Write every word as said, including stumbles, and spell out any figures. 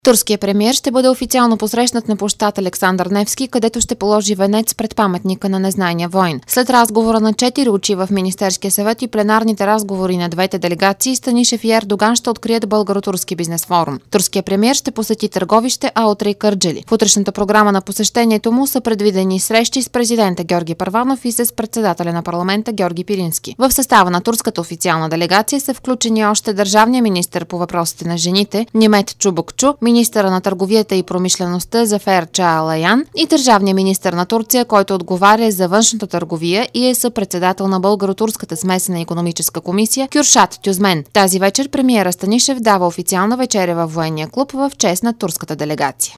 Турският премиер ще бъде официално посрещнат на площад Александър Невски, където ще положи венец пред паметника на незнайния войн. След разговора на четири очи в Министерския съвет и пленарните разговори на двете делегации, Станишев и Ердоган ще открият българо-турски бизнес форум. Турският премиер ще посети Търговище, а утре и Кърджали. В утрешната програма на посещението му са предвидени срещи с президента Георги Първанов и с председателя на парламента Георги Пирински. В състава на турската официална делегация са включени още държавния министър по въпросите на жените Нимет Чубукчу, министъра на търговията и промишлеността Зафер Чаалаян и държавния министър на Турция, който отговаря за външната търговия и е съпредседател на българо-турската смесена икономическа комисия Кюршат Тюзмен. Тази вечер премиера Станишев дава официална вечеря във военния клуб в чест на турската делегация.